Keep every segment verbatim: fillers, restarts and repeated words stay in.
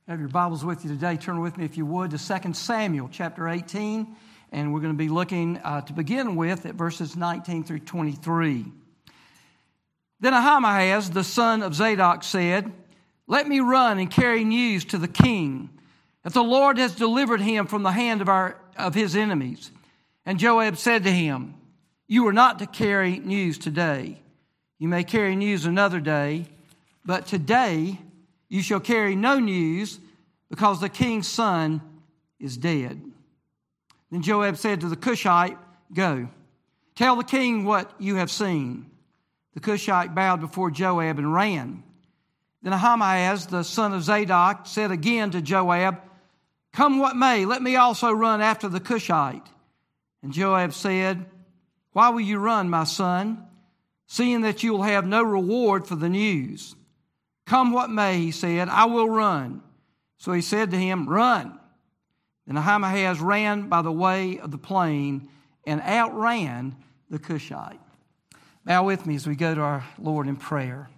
Have your Bibles with you today. Turn with me, if you would, to Second Samuel chapter eighteen. And we're going to be looking uh, to begin with at verses nineteen through twenty-three. Then Ahimaaz, the son of Zadok, said, "Let me run and carry news to the king, that the Lord has delivered him from the hand of, our, of his enemies." And Joab said to him, "You are not to carry news today. You may carry news another day, but today you shall carry no news, because the king's son is dead." Then Joab said to the Cushite, "Go, tell the king what you have seen." The Cushite bowed before Joab and ran. Then Ahimaaz, the son of Zadok, said again to Joab, "Come what may, let me also run after the Cushite." And Joab said, "Why will you run, my son, seeing that you will have no reward for the news?" "Come what may," he said, "I will run." So he said to him, "Run." Then Ahimaaz ran by the way of the plain and outran the Cushite. Bow with me as we go to our Lord in prayer.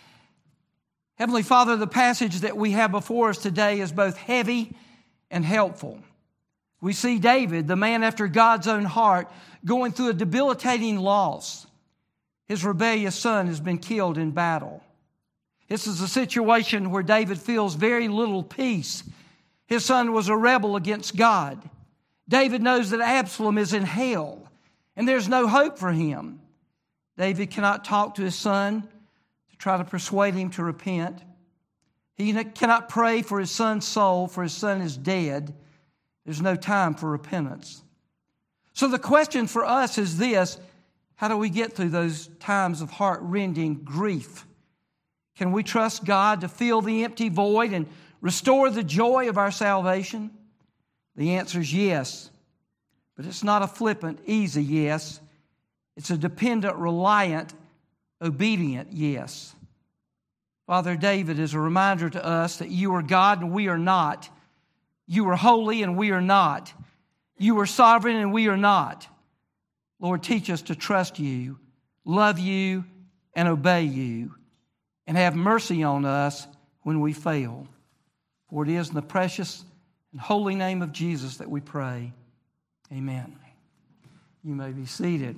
Heavenly Father, the passage that we have before us today is both heavy and helpful. We see David, the man after God's own heart, going through a debilitating loss. His rebellious son has been killed in battle. This is a situation where David feels very little peace. His son was a rebel against God. David knows that Absalom is in hell, and there's no hope for him. David cannot talk to his son to try to persuade him to repent. He cannot pray for his son's soul, for his son is dead. There's no time for repentance. So the question for us is this: how do we get through those times of heart-rending grief? Can we trust God to fill the empty void and restore the joy of our salvation? The answer is yes. But it's not a flippant, easy yes. It's a dependent, reliant, obedient yes. Father, David is a reminder to us that you are God and we are not. You are holy and we are not. You are sovereign and we are not. Lord, teach us to trust you, love you, and obey you, and have mercy on us when we fail. For it is in the precious and holy name of Jesus that we pray. Amen. You may be seated.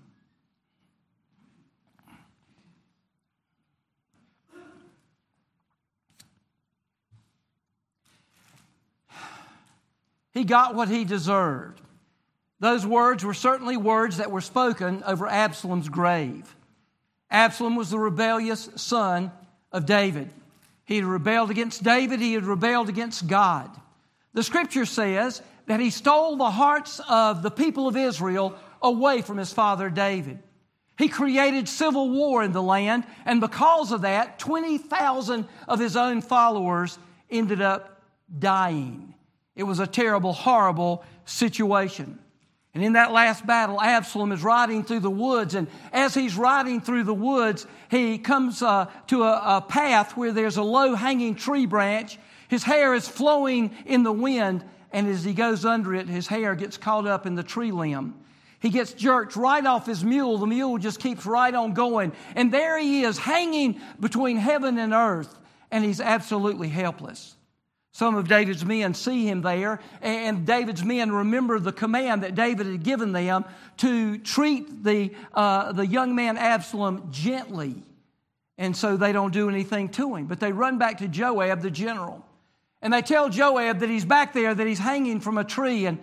He got what he deserved. Those words were certainly words that were spoken over Absalom's grave. Absalom was the rebellious son of David. He had rebelled against David. He had rebelled against God. The Scripture says that he stole the hearts of the people of Israel away from his father David. He created civil war in the land, and because of that, twenty thousand of his own followers ended up dying. It was a terrible, horrible situation. And in that last battle, Absalom is riding through the woods. And as he's riding through the woods, he comes uh, to a, a path where there's a low-hanging tree branch. His hair is flowing in the wind. And as he goes under it, his hair gets caught up in the tree limb. He gets jerked right off his mule. The mule just keeps right on going. And there he is, hanging between heaven and earth. And he's absolutely helpless. Some of David's men see him there, and David's men remember the command that David had given them to treat the, uh, the young man Absalom gently. And so they don't do anything to him. But they run back to Joab, the general. And they tell Joab that he's back there, that he's hanging from a tree. And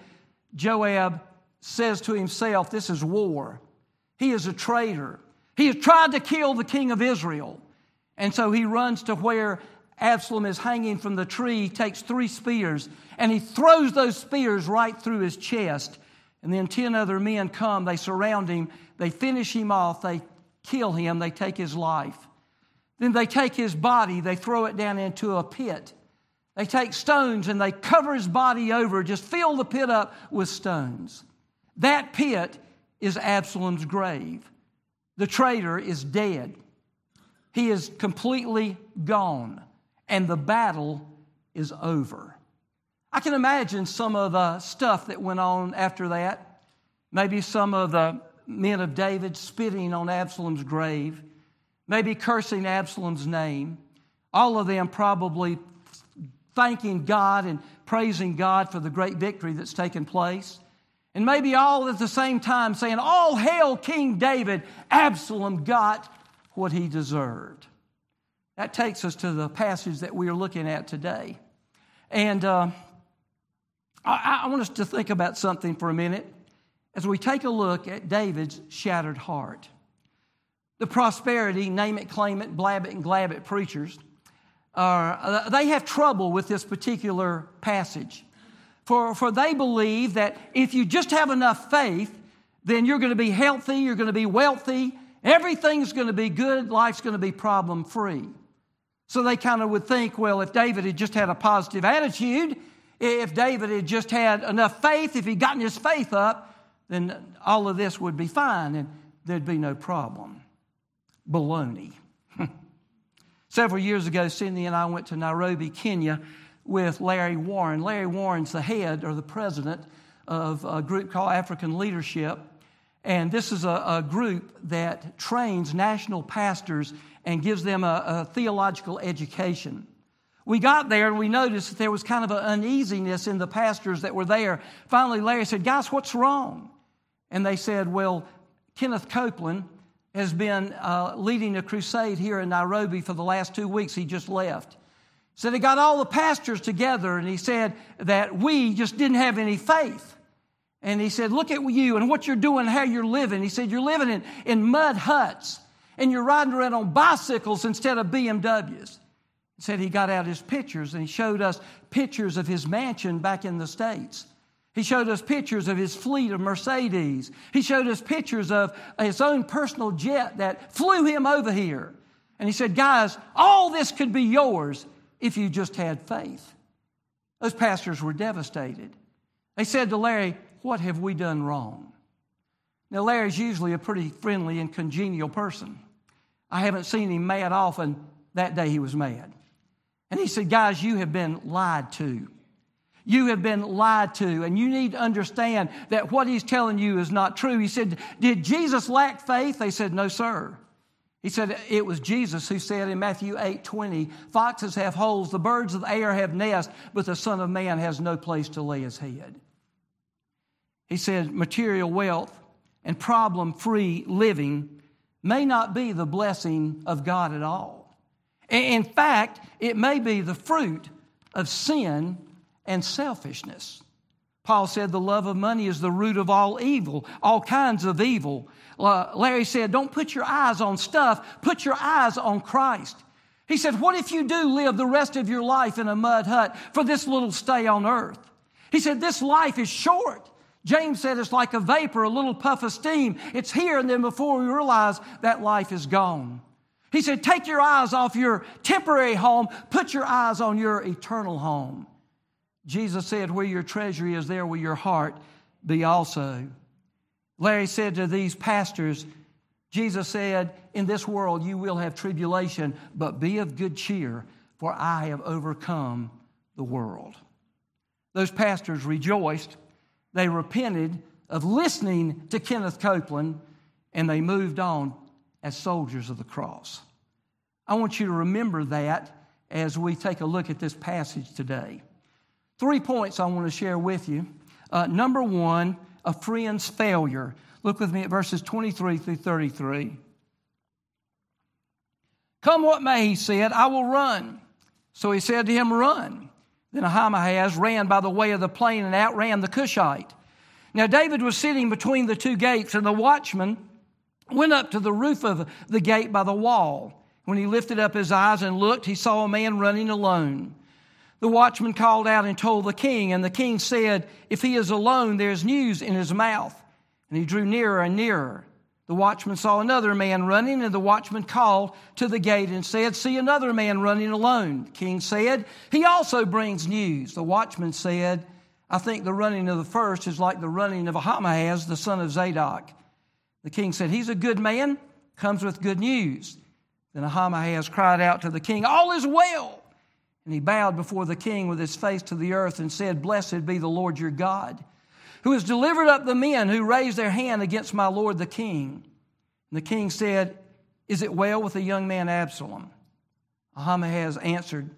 Joab says to himself, this is war. He is a traitor. He has tried to kill the king of Israel. And so he runs to where Absalom is hanging from the tree, takes three spears, and he throws those spears right through his chest. And then ten other men come, they surround him, they finish him off, they kill him, they take his life. Then they take his body, they throw it down into a pit. They take stones and they cover his body over, just fill the pit up with stones. That pit is Absalom's grave. The traitor is dead. He is completely gone. And the battle is over. I can imagine some of the stuff that went on after that. Maybe some of the men of David spitting on Absalom's grave. Maybe cursing Absalom's name. All of them probably thanking God and praising God for the great victory that's taken place. And maybe all at the same time saying, all hail King David, Absalom got what he deserved. That takes us to the passage that we are looking at today. And uh, I, I want us to think about something for a minute as we take a look at David's shattered heart. The prosperity, name it, claim it, blab it, and glab it preachers, are, uh, they have trouble with this particular passage. For, for they believe that if you just have enough faith, then you're going to be healthy, you're going to be wealthy, everything's going to be good, life's going to be problem-free. So they kind of would think, well, if David had just had a positive attitude, if David had just had enough faith, if he'd gotten his faith up, then all of this would be fine and there'd be no problem. Baloney. Several years ago, Cindy and I went to Nairobi, Kenya, with Larry Warren. Larry Warren's the head or the president of a group called African Leadership. And this is a, a group that trains national pastors and gives them a, a theological education. We got there and we noticed that there was kind of an uneasiness in the pastors that were there. Finally, Larry said, guys, what's wrong? And they said, well, Kenneth Copeland has been uh, leading a crusade here in Nairobi for the last two weeks. He just left. So he got all the pastors together and he said that we just didn't have any faith. And he said, look at you and what you're doing, how you're living. He said, you're living in, in mud huts and you're riding around on bicycles instead of B M Ws. He said he got out his pictures and he showed us pictures of his mansion back in the States. He showed us pictures of his fleet of Mercedes. He showed us pictures of his own personal jet that flew him over here. And he said, guys, all this could be yours if you just had faith. Those pastors were devastated. They said to Larry, what have we done wrong? Now, Larry's usually a pretty friendly and congenial person. I haven't seen him mad often. That day he was mad. And he said, guys, you have been lied to. You have been lied to, and you need to understand that what he's telling you is not true. He said, did Jesus lack faith? They said, no, sir. He said, it was Jesus who said in Matthew eight twenty, foxes have holes, the birds of the air have nests, but the Son of Man has no place to lay his head. He said, material wealth and problem-free living may not be the blessing of God at all. In fact, it may be the fruit of sin and selfishness. Paul said the love of money is the root of all evil, all kinds of evil. Uh, Larry said, don't put your eyes on stuff, put your eyes on Christ. He said, what if you do live the rest of your life in a mud hut for this little stay on earth? He said, this life is short. James said it's like a vapor, a little puff of steam. It's here, and then before we realize that life is gone. He said, take your eyes off your temporary home, put your eyes on your eternal home. Jesus said, where your treasure is, there will your heart be also. Larry said to these pastors, Jesus said, in this world you will have tribulation, but be of good cheer, for I have overcome the world. Those pastors rejoiced. They repented of listening to Kenneth Copeland, and they moved on as soldiers of the cross. I want you to remember that as we take a look at this passage today. Three points I want to share with you. Uh, number one, a friend's failure. Look with me at verses twenty-three through thirty-three. Come what may, he said, I will run. So he said to him, run. Then Ahimaaz ran by the way of the plain and outran the Cushite. Now David was sitting between the two gates, and the watchman went up to the roof of the gate by the wall. When he lifted up his eyes and looked, he saw a man running alone. The watchman called out and told the king, and the king said, if he is alone, there is news in his mouth. And he drew nearer and nearer. The watchman saw another man running, and the watchman called to the gate and said, see another man running alone. The king said, he also brings news. The watchman said, I think the running of the first is like the running of Ahimaaz, the son of Zadok. The king said, he's a good man, comes with good news. Then Ahimaaz cried out to the king, all is well. And he bowed before the king with his face to the earth and said, blessed be the Lord your God, who has delivered up the men who raised their hand against my lord the king. And the king said, is it well with the young man Absalom? Ahimaaz answered,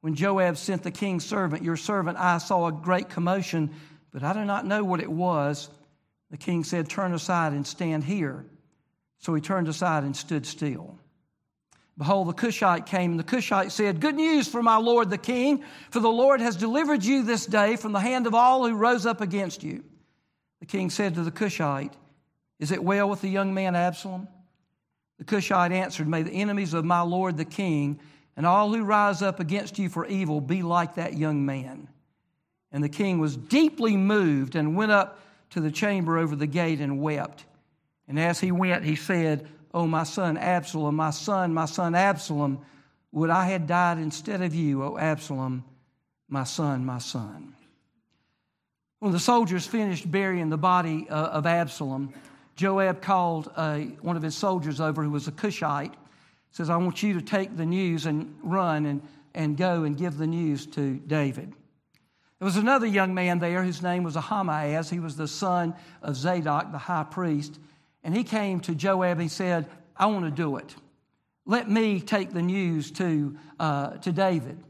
When Joab sent the king's servant, your servant, I saw a great commotion, but I do not know what it was. The king said, turn aside and stand here. So he turned aside and stood still. Behold, the Cushite came, and the Cushite said, good news for my lord the king, for the Lord has delivered you this day from the hand of all who rose up against you. The king said to the Cushite, is it well with the young man Absalom? The Cushite answered, may the enemies of my lord the king and all who rise up against you for evil be like that young man. And the king was deeply moved and went up to the chamber over the gate and wept. And as he went, he said, oh, my son Absalom, my son, my son Absalom, would I had died instead of you, O Absalom, my son, my son. When the soldiers finished burying the body uh, of Absalom, Joab called uh, one of his soldiers over who was a Cushite. Says, I want you to take the news and run and, and go and give the news to David. There was another young man there whose name was Ahimaaz. He was the son of Zadok, the high priest. And he came to Joab and he said, I want to do it. Let me take the news to, uh, to David.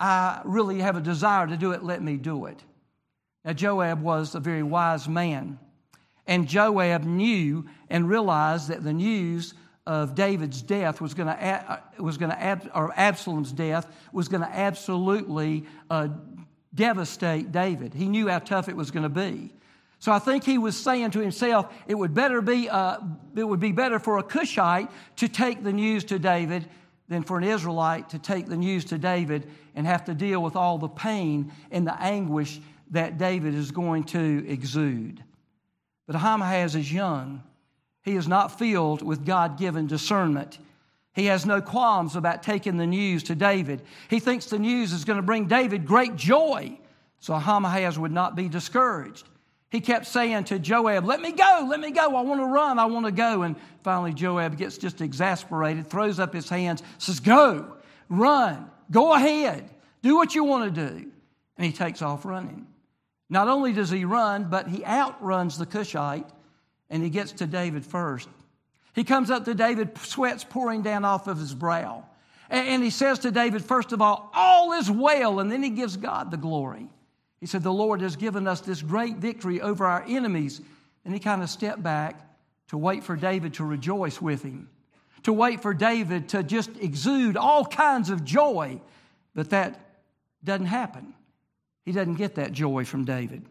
I really have a desire to do it. Let me do it. Now, Joab was a very wise man. And Joab knew and realized that the news of David's death was going to was going to or Absalom's death was going to absolutely uh, devastate David. He knew how tough it was going to be. So I think he was saying to himself, it would better be uh, it would be better for a Cushite to take the news to David than for an Israelite to take the news to David and have to deal with all the pain and the anguish that David is going to exude. But Ahimaaz is young. He is not filled with God-given discernment. He has no qualms about taking the news to David. He thinks the news is going to bring David great joy. So Ahimaaz would not be discouraged. He kept saying to Joab, let me go, let me go. I want to run, I want to go. And finally Joab gets just exasperated, throws up his hands, says, go, run, go ahead, do what you want to do. And he takes off running. Not only does he run, but he outruns the Cushite. And he gets to David first. He comes up to David, sweat's pouring down off of his brow. And he says to David, first of all, all is well. And then he gives God the glory. He said, the Lord has given us this great victory over our enemies. And he kind of stepped back to wait for David to rejoice with him, to wait for David to just exude all kinds of joy. But that doesn't happen. He doesn't get that joy from David.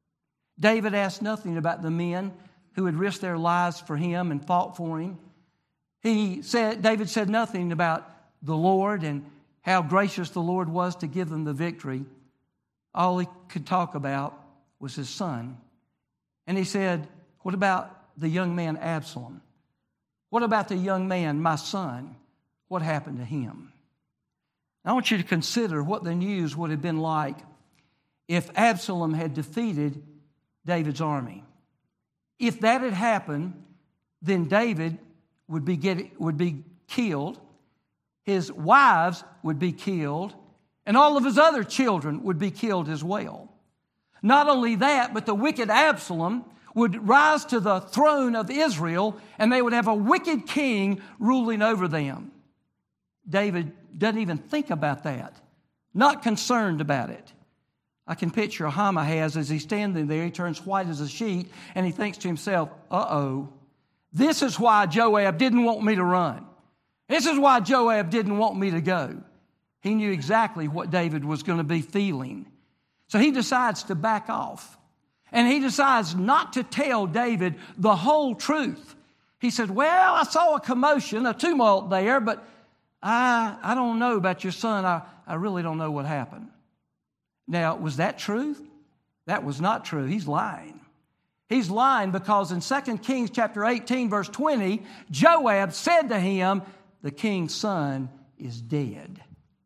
David asked nothing about the men who had risked their lives for him and fought for him. He said, David said nothing about the Lord and how gracious the Lord was to give them the victory. All he could talk about was his son. And he said, what about the young man Absalom? What about the young man, my son? What happened to him? I want you to consider what the news would have been like if Absalom had defeated David's army. If that had happened, then David would be get, would be killed, his wives would be killed, and all of his other children would be killed as well. Not only that, but the wicked Absalom would rise to the throne of Israel, and they would have a wicked king ruling over them. David doesn't even think about that, not concerned about it. I can picture Ahimaaz as he's standing there. He turns white as a sheet, and he thinks to himself, uh-oh, this is why Joab didn't want me to run. This is why Joab didn't want me to go. He knew exactly what David was going to be feeling. So he decides to back off, and he decides not to tell David the whole truth. He said, well, I saw a commotion, a tumult there, but I, I don't know about your son. I, I really don't know what happened. Now, was that true? That was not true. He's lying. He's lying because in Second Kings chapter eighteen, verse twenty, Joab said to him, the king's son is dead.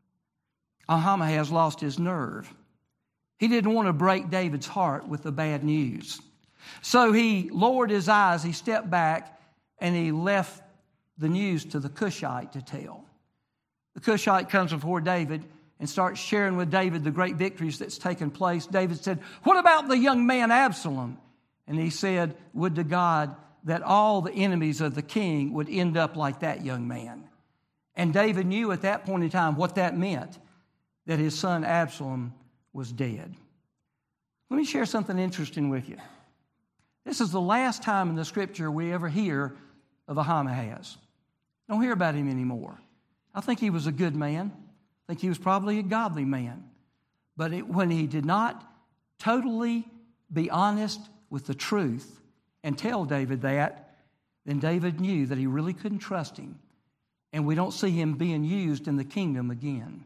Ahimaaz lost his nerve. He didn't want to break David's heart with the bad news. So he lowered his eyes, he stepped back, and he left the news to the Cushite to tell. The Cushite comes before David and starts sharing with David the great victories that's taken place. David said, what about the young man Absalom? And he said, would to God that all the enemies of the king would end up like that young man. And David knew at that point in time what that meant. that his son Absalom was dead. Let me share something interesting with you. This is the last time in the Scripture we ever hear of Ahimaaz. Don't hear about him anymore. I think he was a good man. I think he was probably a godly man. But it, when he did not totally be honest with the truth and tell David that, then David knew that he really couldn't trust him. And we don't see him being used in the kingdom again.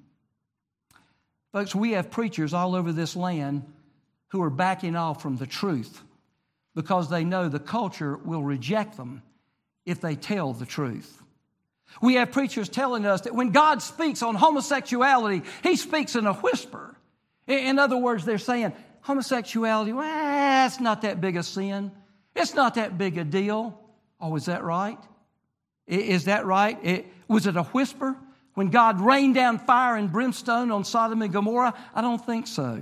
Folks, we have preachers all over this land who are backing off from the truth because they know the culture will reject them if they tell the truth. We have preachers telling us that when God speaks on homosexuality, he speaks in a whisper. In other words, they're saying, homosexuality, well, that's not that big a sin. It's not that big a deal. Oh, is that right? Is that right? It, was it a whisper? When God rained down fire and brimstone on Sodom and Gomorrah? I don't think so.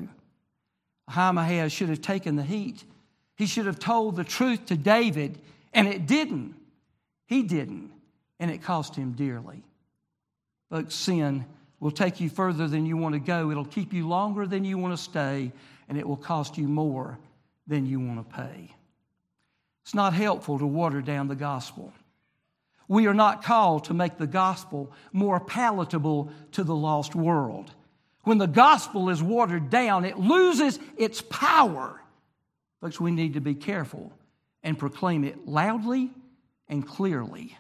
Ahimaaz should have taken the heat. He should have told the truth to David, and it didn't. He didn't, and it cost him dearly. Folks, sin will take you further than you want to go. It'll keep you longer than you want to stay, and it will cost you more than you want to pay. It's not helpful to water down the gospel. We are not called to make the gospel more palatable to the lost world. When the gospel is watered down, it loses its power. Folks, we need to be careful and proclaim it loudly and clearly.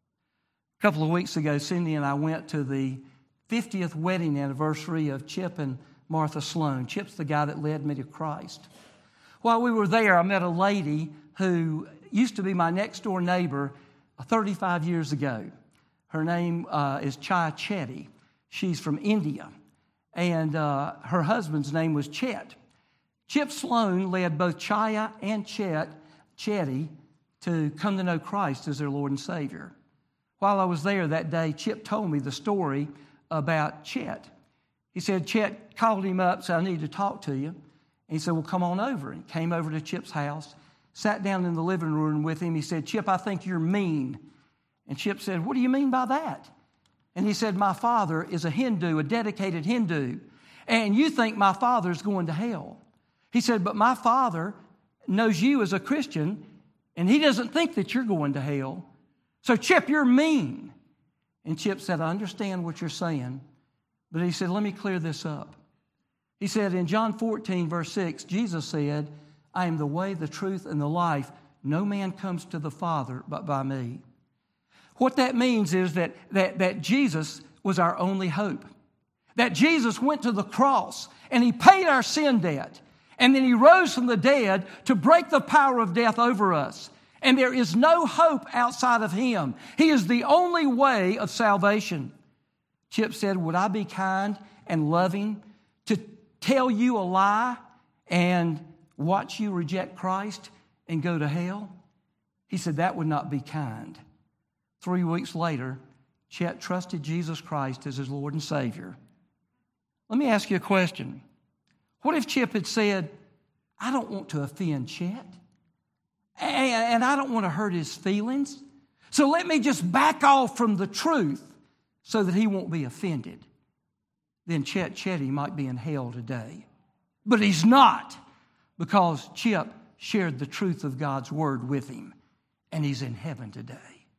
A couple of weeks ago, Cindy and I went to the fiftieth wedding anniversary of Chip and Martha Sloan. Chip's the guy that led me to Christ. While we were there, I met a lady who used to be my next-door neighbor thirty-five years ago. Her name uh, is Chaya Chetty. She's from India. And uh, her husband's name was Chet. Chip Sloan led both Chaya and Chet, Chetty to come to know Christ as their Lord and Savior. While I was there that day, Chip told me the story about Chet. He said, Chet called him up, said, I need to talk to you. And he said, well, come on over. And he came over to Chip's house, sat down in the living room with him. He said, Chip, I think you're mean. And Chip said, what do you mean by that? And he said, my father is a Hindu, a dedicated Hindu, and you think my father's going to hell. He said, but my father knows you as a Christian, and he doesn't think that you're going to hell. So, Chip, you're mean. And Chip said, I understand what you're saying, but he said, let me clear this up. He said, in John fourteen, verse six, Jesus said, I am the way, the truth, and the life. No man comes to the Father but by me. What that means is that, that, that Jesus was our only hope. That Jesus went to the cross and he paid our sin debt. And then he rose from the dead to break the power of death over us. And there is no hope outside of him. He is the only way of salvation. Chip said, would I be kind and loving to tell you a lie and watch you reject Christ and go to hell? He said, that would not be kind. Three weeks later, Chet trusted Jesus Christ as his Lord and Savior. Let me ask you a question. What if Chip had said, I don't want to offend Chet, and I don't want to hurt his feelings, so let me just back off from the truth so that he won't be offended? Then Chet Chetty might be in hell today. But he's not, because Chip shared the truth of God's word with him, and he's in heaven today.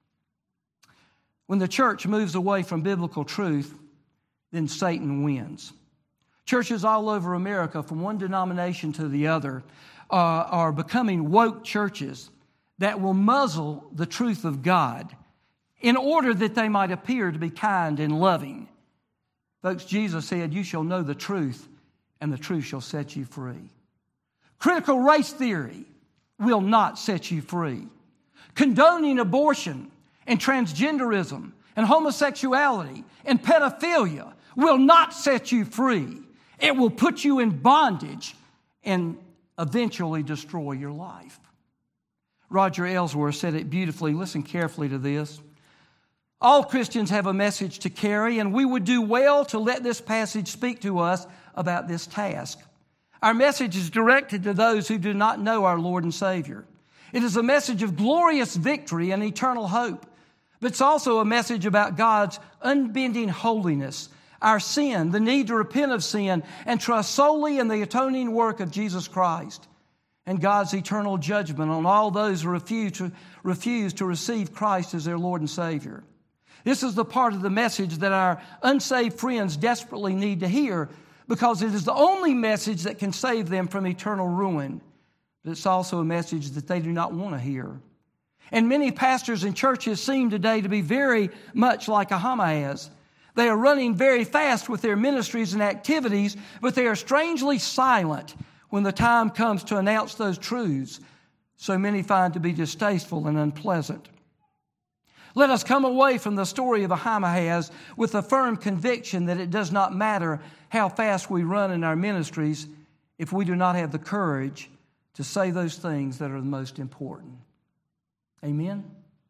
When the church moves away from biblical truth, then Satan wins. Churches all over America, from one denomination to the other, uh, are becoming woke churches that will muzzle the truth of God in order that they might appear to be kind and loving. Folks, Jesus said, you shall know the truth, and the truth shall set you free. Critical race theory will not set you free. Condoning abortion and transgenderism and homosexuality and pedophilia will not set you free. It will put you in bondage and eventually destroy your life. Roger Ellsworth said it beautifully. Listen carefully to this. All Christians have a message to carry, and we would do well to let this passage speak to us about this task. Our message is directed to those who do not know our Lord and Savior. It is a message of glorious victory and eternal hope, but it's also a message about God's unbending holiness, our sin, the need to repent of sin, and trust solely in the atoning work of Jesus Christ, and God's eternal judgment on all those who refuse to, refuse to receive Christ as their Lord and Savior. This is the part of the message that our unsaved friends desperately need to hear, because it is the only message that can save them from eternal ruin. But it's also a message that they do not want to hear. And many pastors and churches seem today to be very much like Ahimaaz. They are running very fast with their ministries and activities, but they are strangely silent when the time comes to announce those truths, so many find to be distasteful and unpleasant. Let us come away from the story of Ahimaaz with a firm conviction that it does not matter how fast we run in our ministries if we do not have the courage to say those things that are the most important. Amen?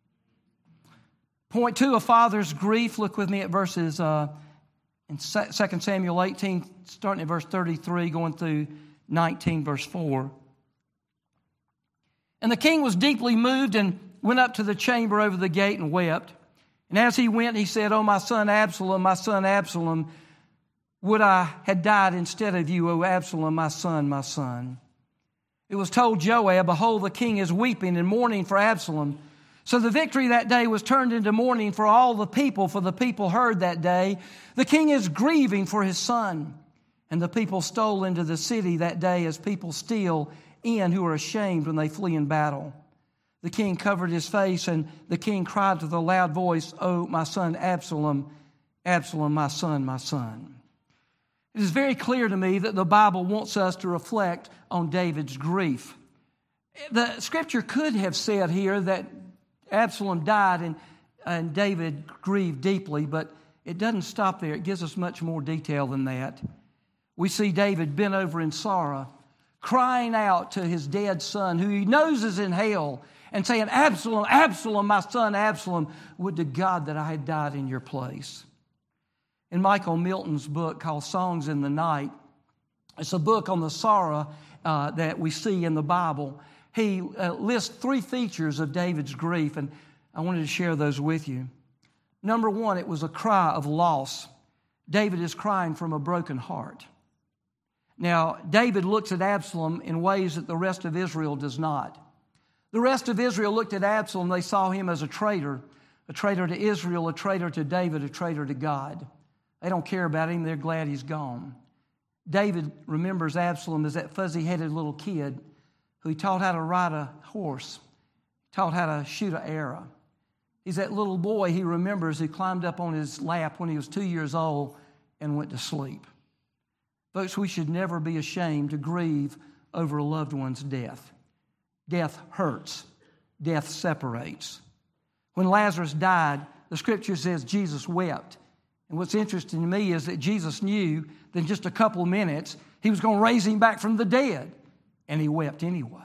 Point two, a father's grief. Look with me at verses uh, in Second Samuel eighteen, starting at verse thirty-three, going through nineteen, verse four. And the king was deeply moved and went up to the chamber over the gate and wept. And as he went, he said, "O my son Absalom, my son Absalom, would I had died instead of you, O Absalom, my son, my son." It was told Joab, "Behold, the king is weeping and mourning for Absalom." So the victory that day was turned into mourning for all the people, for the people heard that day, "The king is grieving for his son." And the people stole into the city that day as people steal in who are ashamed when they flee in battle. The king covered his face, and the king cried with a loud voice, "O my son Absalom, Absalom, my son, my son." It is very clear to me that the Bible wants us to reflect on David's grief. The scripture could have said here that Absalom died and, and David grieved deeply, but it doesn't stop there. It gives us much more detail than that. We see David bent over in sorrow, crying out to his dead son, who he knows is in hell, and saying, "Absalom, Absalom, my son Absalom, would to God that I had died in your place." In Michael Milton's book called Songs in the Night, it's a book on the sorrow uh, that we see in the Bible. He uh, lists three features of David's grief, and I wanted to share those with you. Number one, it was a cry of loss. David is crying from a broken heart. Now, David looks at Absalom in ways that the rest of Israel does not. The rest of Israel looked at Absalom, they saw him as a traitor, a traitor to Israel, a traitor to David, a traitor to God. They don't care about him, they're glad he's gone. David remembers Absalom as that fuzzy-headed little kid who he taught how to ride a horse, taught how to shoot an arrow. He's that little boy he remembers who climbed up on his lap when he was two years old and went to sleep. Folks, we should never be ashamed to grieve over a loved one's death. Death hurts. Death separates. When Lazarus died, the scripture says Jesus wept. And what's interesting to me is that Jesus knew that in just a couple of minutes he was going to raise him back from the dead. And he wept anyway.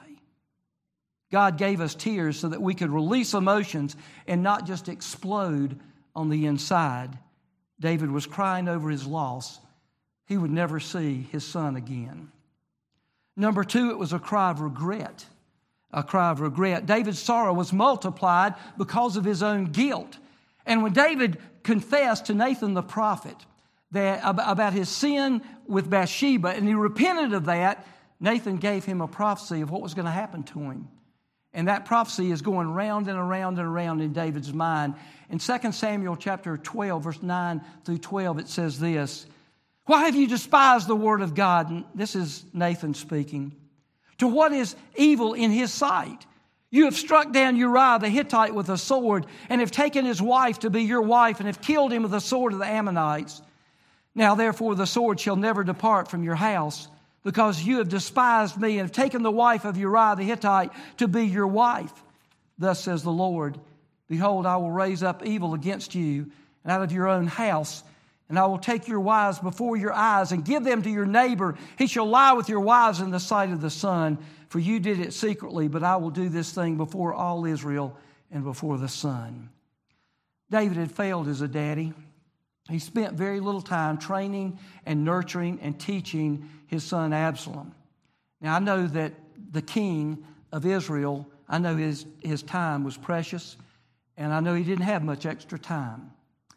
God gave us tears so that we could release emotions and not just explode on the inside. David was crying over his loss. He would never see his son again. Number two, it was a cry of regret. A cry of regret. David's sorrow was multiplied because of his own guilt. And when David confessed to Nathan the prophet that about his sin with Bathsheba, and he repented of that, Nathan gave him a prophecy of what was going to happen to him. And that prophecy is going round and around and around in David's mind. In Second Samuel chapter twelve, verse nine through twelve, it says this, "Why have you despised the word of God?" And this is Nathan speaking. "To what is evil in his sight? You have struck down Uriah the Hittite with a sword, and have taken his wife to be your wife, and have killed him with the sword of the Ammonites. Now therefore the sword shall never depart from your house, because you have despised me, and have taken the wife of Uriah the Hittite to be your wife. Thus says the Lord, behold, I will raise up evil against you, and out of your own house, and I will take your wives before your eyes, and give them to your neighbor. He shall lie with your wives in the sight of the sun. For you did it secretly, but I will do this thing before all Israel and before the sun." David had failed as a daddy. He spent very little time training and nurturing and teaching his son Absalom. Now, I know that the king of Israel, I know his, his time was precious, and I know he didn't have much extra time.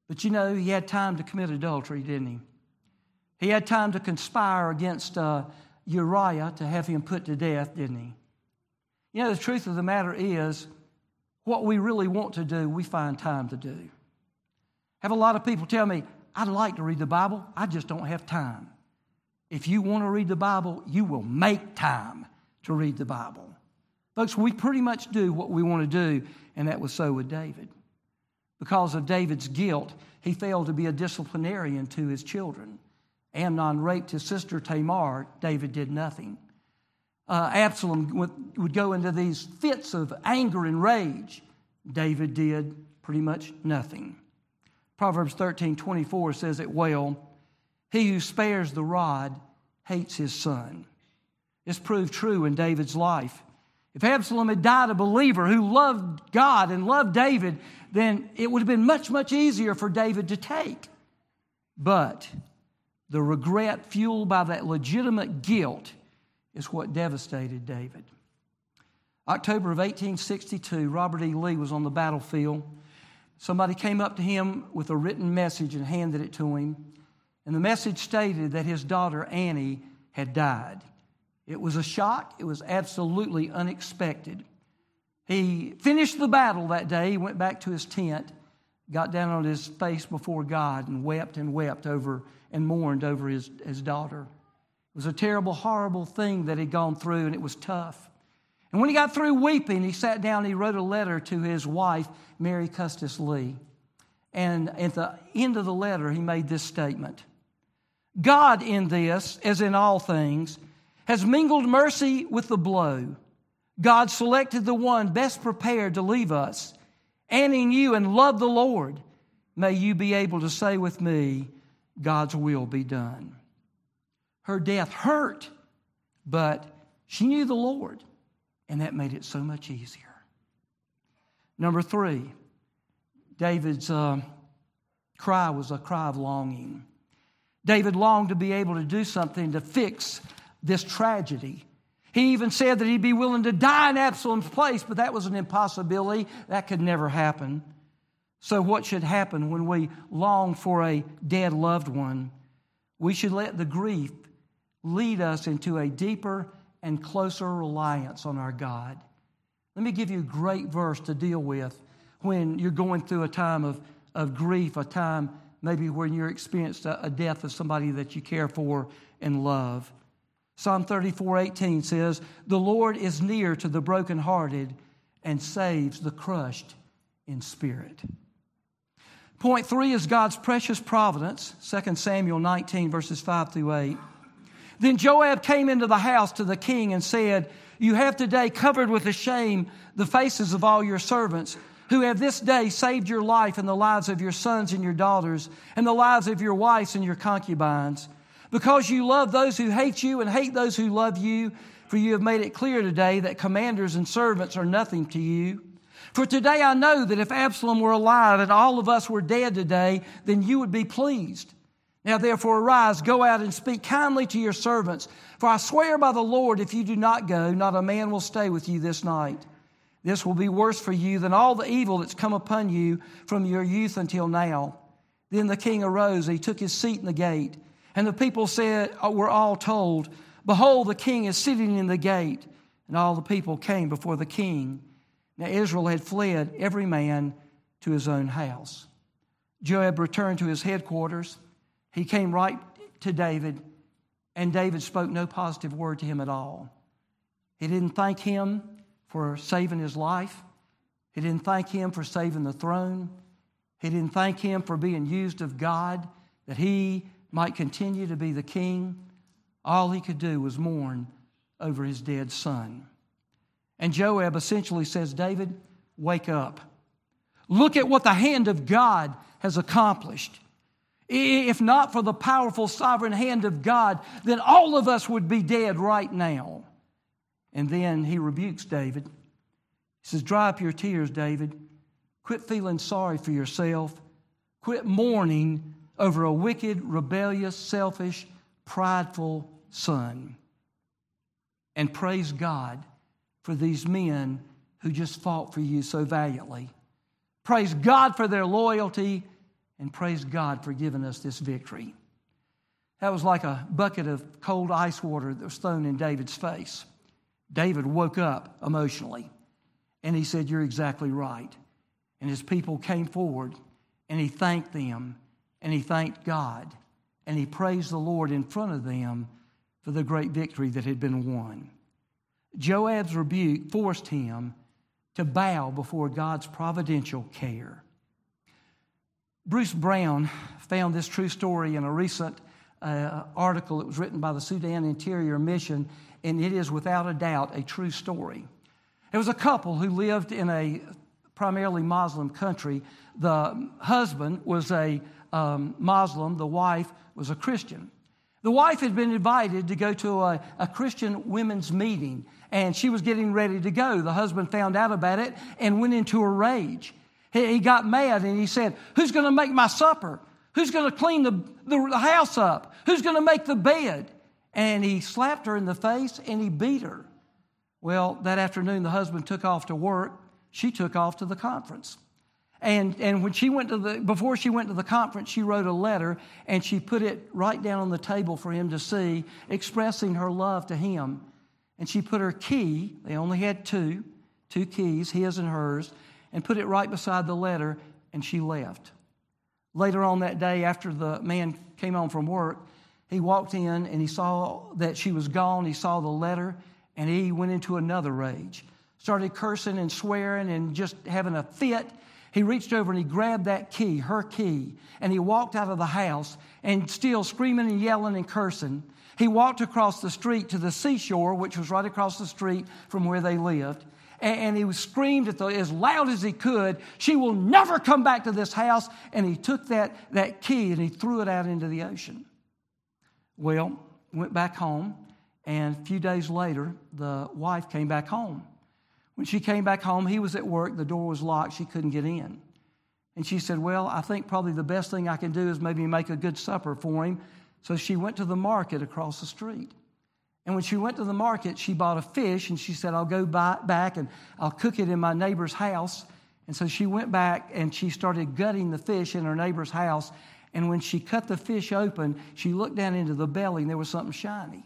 But you know, he had time to commit adultery, didn't he? He had time to conspire against uh, Uriah to have him put to death, didn't he? You know, the truth of the matter is, what we really want to do, we find time to do. I have a lot of people tell me, I'd like to read the Bible, I just don't have time. If you want to read the Bible, you will make time to read the Bible. Folks, we pretty much do what we want to do, and that was so with David. Because of David's guilt, he failed to be a disciplinarian to his children. Amnon raped his sister Tamar. David did nothing. Uh, Absalom would, would go into these fits of anger and rage. David did pretty much nothing. Proverbs thirteen twenty-four says it well, he who spares the rod hates his son. This proved true in David's life. If Absalom had died a believer who loved God and loved David, then it would have been much, much easier for David to take. But the regret fueled by that legitimate guilt is what devastated David. October of eighteen sixty-two, Robert E. Lee was on the battlefield. Somebody came up to him with a written message and handed it to him. And the message stated that his daughter Annie had died. It was a shock. It was absolutely unexpected. He finished the battle that day. He went back to his tent, got down on his face before God and wept and wept over and mourned over his, his daughter. It was a terrible, horrible thing that he'd gone through, and it was tough. And when he got through weeping, he sat down and he wrote a letter to his wife, Mary Custis Lee. And at the end of the letter, he made this statement. God in this, as in all things, has mingled mercy with the blow. God selected the one best prepared to leave us. Annie knew and loved the Lord. May you be able to say with me, God's will be done. Her death hurt, but she knew the Lord, and that made it so much easier. Number three, David's uh, cry was a cry of longing. David longed to be able to do something to fix this tragedy. He even said that he'd be willing to die in Absalom's place, but that was an impossibility. That could never happen. So what should happen when we long for a dead loved one? We should let the grief lead us into a deeper and closer reliance on our God. Let me give you a great verse to deal with when you're going through a time of, of grief, a time maybe when you're experienced a, a death of somebody that you care for and love. Psalm thirty-four eighteen says, the Lord is near to the brokenhearted and saves the crushed in spirit. Point three is God's precious providence. Second Samuel nineteen, verses five through eight. Then Joab came into the house to the king and said, you have today covered with a shame the faces of all your servants, who have this day saved your life and the lives of your sons and your daughters, and the lives of your wives and your concubines. Because you love those who hate you and hate those who love you, for you have made it clear today that commanders and servants are nothing to you. For today I know that if Absalom were alive and all of us were dead today, then you would be pleased. Now therefore arise, go out and speak kindly to your servants. For I swear by the Lord, if you do not go, not a man will stay with you this night. This will be worse for you than all the evil that's come upon you from your youth until now. Then the king arose, and he took his seat in the gate. And the people said, were all told, behold, the king is sitting in the gate. And all the people came before the king. Now Israel had fled, every man to his own house. Joab returned to his headquarters. He came right to David, and David spoke no positive word to him at all. He didn't thank him for saving his life. He didn't thank him for saving the throne. He didn't thank him for being used of God, that he might continue to be the king. All he could do was mourn over his dead son. And Joab essentially says, David, wake up. Look at what the hand of God has accomplished. If not for the powerful sovereign hand of God, then all of us would be dead right now. And then he rebukes David. He says, dry up your tears, David. Quit feeling sorry for yourself. Quit mourning over a wicked, rebellious, selfish, prideful son. And praise God for these men who just fought for you so valiantly. Praise God for their loyalty, and praised God for giving us this victory. That was like a bucket of cold ice water that was thrown in David's face. David woke up emotionally, and he said, "You're exactly right." And his people came forward, and he thanked them, and he thanked God, and he praised the Lord in front of them for the great victory that had been won. Joab's rebuke forced him to bow before God's providential care. Bruce Brown found this true story in a recent uh, article that was written by the Sudan Interior Mission, and it is without a doubt a true story. There was a couple who lived in a primarily Muslim country. The husband was a um, Muslim. The wife was a Christian. The wife had been invited to go to a, a Christian women's meeting, and she was getting ready to go. The husband found out about it and went into a rage. He, he got mad, and he said, "Who's going to make my supper? Who's going to clean the, the, the house up? Who's going to make the bed?" And he slapped her in the face, and he beat her. Well, that afternoon, the husband took off to work. She took off to the conference. And, and when she went to the, before she went to the conference, she wrote a letter, and she put it right down on the table for him to see, expressing her love to him. And she put her key, they only had two, two keys, his and hers, and put it right beside the letter, and she left. Later on that day, after the man came home from work, he walked in and he saw that she was gone. He saw the letter, and he went into another rage. Started cursing and swearing and just having a fit. He reached over and he grabbed that key, her key, and he walked out of the house, and still screaming and yelling and cursing. He walked across the street to the seashore, which was right across the street from where they lived, and he screamed at the, as loud as he could, "She will never come back to this house." And he took that, that key and he threw it out into the ocean. Well, went back home, and a few days later, the wife came back home. When she came back home, he was at work. The door was locked. She couldn't get in. And she said, "Well, I think probably the best thing I can do is maybe make a good supper for him." So she went to the market across the street. And when she went to the market, she bought a fish, and she said, "I'll go buy, back and I'll cook it in my neighbor's house." And so she went back and she started gutting the fish in her neighbor's house. And when she cut the fish open, she looked down into the belly, and there was something shiny.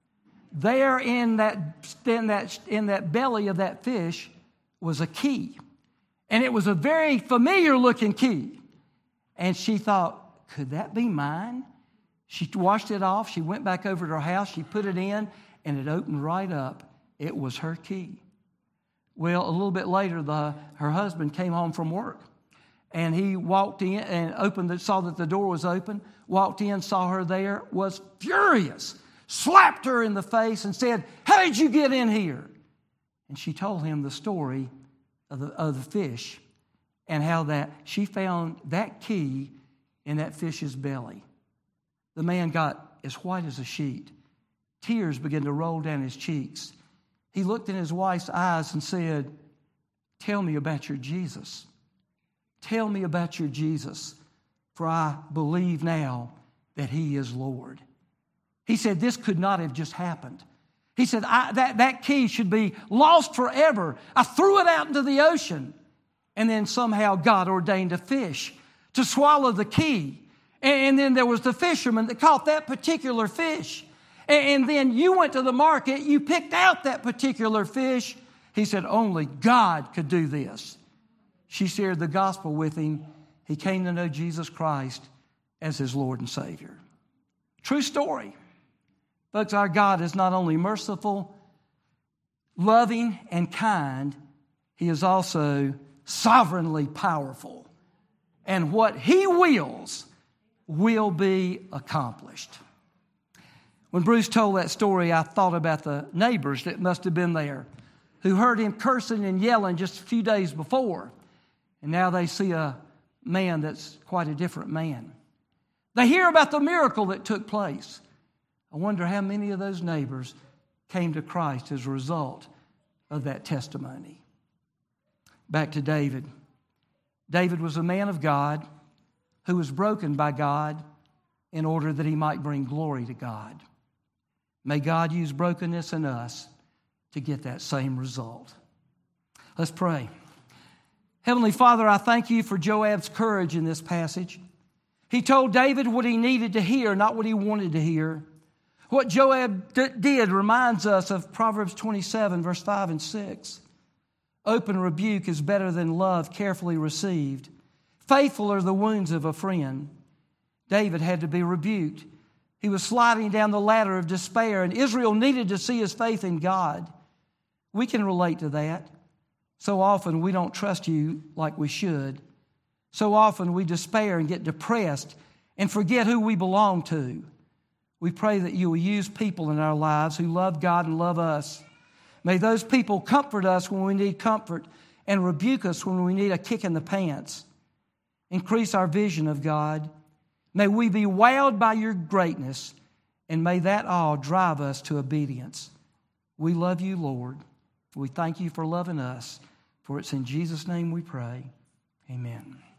There in that, in that, in that belly of that fish was a key. And it was a very familiar looking key. And she thought, "Could that be mine?" She washed it off. She went back over to her house. She put it in, and it opened right up. It was her key. Well, a little bit later, the, her husband came home from work. And he walked in and opened it, saw that the door was open, walked in, saw her there, was furious, slapped her in the face and said, "How did you get in here?" And she told him the story of the, of the fish and how that she found that key in that fish's belly. The man got as white as a sheet. Tears began to roll down his cheeks. He looked in his wife's eyes and said, "Tell me about your Jesus. Tell me about your Jesus, for I believe now that he is Lord." He said, "This could not have just happened." He said, I, that, that key should be lost forever. I threw it out into the ocean, and then somehow God ordained a fish to swallow the key. And then there was the fisherman that caught that particular fish. And then you went to the market, you picked out that particular fish. He said, "Only God could do this." She shared the gospel with him. He came to know Jesus Christ as his Lord and Savior. True story. Folks, our God is not only merciful, loving, and kind, he is also sovereignly powerful. And what he wills will be accomplished. When Bruce told that story, I thought about the neighbors that must have been there who heard him cursing and yelling just a few days before. And now they see a man that's quite a different man. They hear about the miracle that took place. I wonder how many of those neighbors came to Christ as a result of that testimony. Back to David. David was a man of God who was broken by God in order that he might bring glory to God. May God use brokenness in us to get that same result. Let's pray. Heavenly Father, I thank you for Joab's courage in this passage. He told David what he needed to hear, not what he wanted to hear. What Joab d- did reminds us of Proverbs twenty-seven, verse five and six. Open rebuke is better than love carefully received. Faithful are the wounds of a friend. David had to be rebuked. He was sliding down the ladder of despair, and Israel needed to see his faith in God. We can relate to that. So often we don't trust you like we should. So often we despair and get depressed and forget who we belong to. We pray that you will use people in our lives who love God and love us. May those people comfort us when we need comfort and rebuke us when we need a kick in the pants. Increase our vision of God. May we be wowed by your greatness, and may that all drive us to obedience. We love you, Lord. We thank you for loving us. For it's in Jesus' name we pray. Amen.